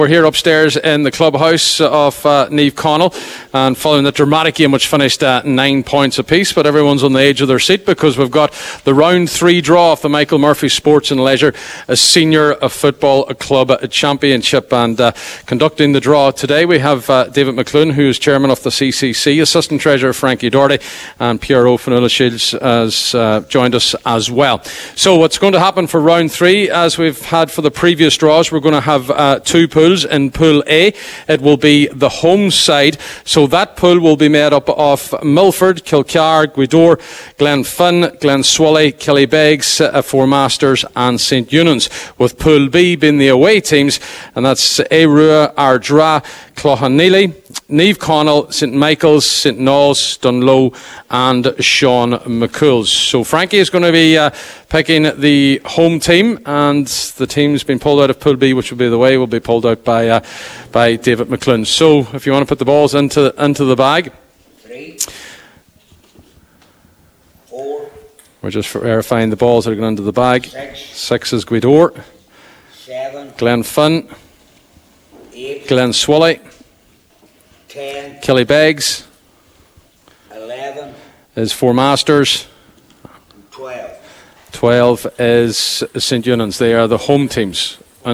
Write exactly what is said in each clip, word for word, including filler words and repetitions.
We're here upstairs in the clubhouse of uh, Niamh Connell, and following the dramatic game which finished at nine points apiece, but everyone's on the edge of their seat because we've got the round three draw of the Michael Murphy Sports and Leisure a Senior Football Club Championship, and uh, conducting the draw today we have uh, David McClune, who is chairman of the C C C, Assistant Treasurer Frankie Doherty, and P R O Fionnuala Shields has uh, joined us as well. So what's going to happen for round three, as we've had for the previous draws, we're going to have uh, two pools. In Pool A, it will be the home side. So that pool will be made up of Milford, Kilcar, Gweedore, Glenfin, Glenswally, Killybegs, uh, Four Masters and St Eunan's, with Pool B being the away teams, and that's Airua, Ardra, Cloughaneely, Niamh Connell, St Michael's, St Knowles, Dunloe and Sean McCool's. So Frankie is going to be uh, picking the home team, and the team's been pulled out of Pool B, which will be the way, will be pulled out by uh, by David McClune. So if you want to put the balls into into the bag. Three. Four. We're just verifying the balls that are going into the bag. Six. Six is Gweedore. Seven. Glenfin. Eight. Glenswally. Ten. Killybegs. Eleven. Is Four Masters. Twelve. Twelve is St Eunan's. They are the home teams. And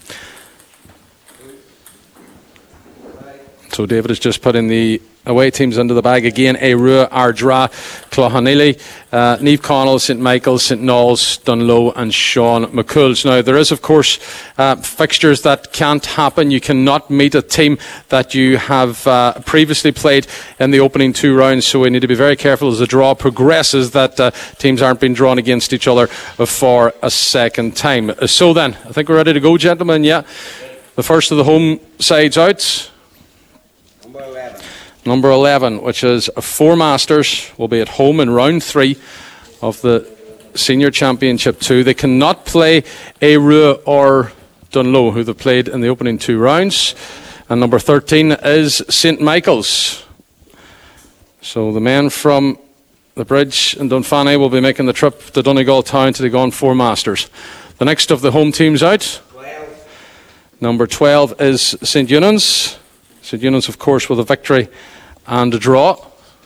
so David has just put in the away teams into the bag again. Airua, Ardra, Cloughaneely, uh, Niamh Connell, St Michael's, St Knowles, Dunloe and Sean McCool's. Now there is of course uh, fixtures that can't happen. You cannot meet a team that you have uh, previously played in the opening two rounds, so we need to be very careful as the draw progresses that uh, teams aren't being drawn against each other for a second time. So then, I think we're ready to go, gentlemen. Yeah, the first of the home sides out. Number eleven. Number eleven, which is Four Masters, will be at home in round three of the Senior Championship two. They cannot play Airua or Dunloe, who they played in the opening two rounds. And number thirteen is St Michael's. So the men from the Bridge in Dunfanny will be making the trip to Donegal Town to take on Four Masters. The next of the home teams out. Twelve. Number twelve is St Eunan's. St Eunan's, of course, with a victory and a draw.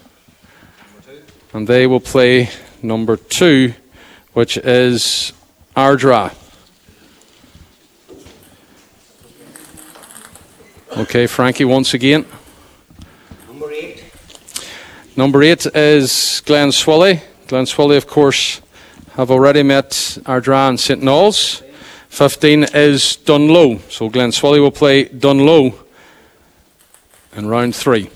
And they will play number two, which is Ardra. Okay, Frankie, once again. Number eight. Number eight is Glenswally. Glenswally, of course, have already met Ardra and St Knowles. fifteen is Dunloe. So Glenswally will play Dunloe in round three.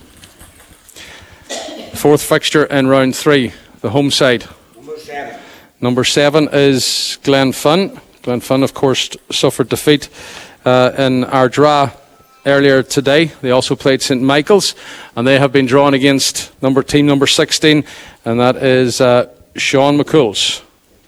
Fourth fixture in round three, the home side. Number seven. Number seven is Glenfin. Glenfin, of course, suffered defeat uh, in Ardra earlier today. They also played St Michael's, and they have been drawn against number team number sixteen, and that is uh, Sean McCool's.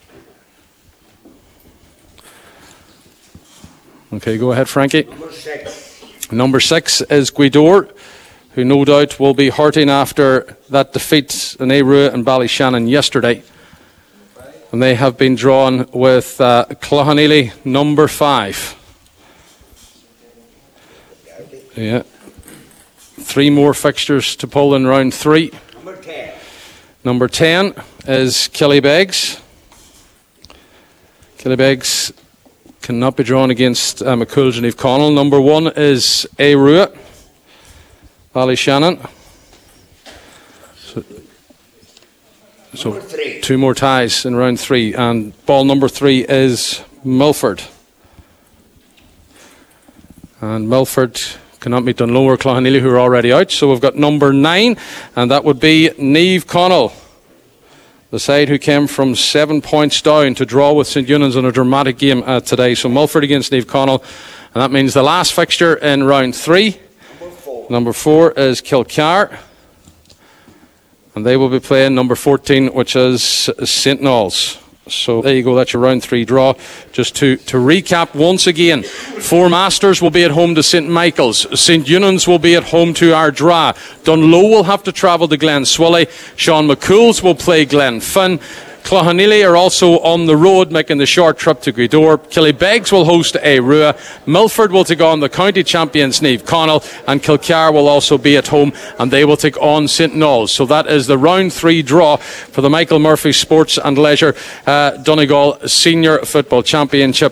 Okay, go ahead, Frankie. Number six. Number six is Gweedore, who no doubt will be hurting after that defeat in Airua and Ballyshannon yesterday. And they have been drawn with uh, Cloughaneely, number five. Yeah. Three more fixtures to pull in round three. Number ten. Number ten is Killybegs. Killybegs cannot be drawn against uh, McCool's and Niamh Connell. Number one is Airua, Ballyshannon. So, so two more ties in round three, and ball number three is Milford. And Milford cannot meet Dunloe or Cloughaneely, who are already out. So we've got number nine, and that would be Niamh Connell, the side who came from seven points down to draw with St Eunan's in a dramatic game uh, today. So Milford against Niamh Connell, and that means the last fixture in round three. Number four. Number four is Kilcar, and they will be playing number fourteen, which is St Knowles. So there you go, that's your round three draw. Just to, to recap once again, Four Masters will be at home to St Michael's. St Eunan's will be at home to Ardra. Dunloe will have to travel to Glenswally. Sean McCool's will play Glenfin. Cloughanilly are also on the road, making the short trip to Gweedore. Killybegs will host a Rua. Milford will take on the county champions Niamh Connell, and Kilcar will also be at home, and they will take on Saint Knowles. So that is the round three draw for the Michael Murphy Sports and Leisure uh, Donegal Senior Football Championship.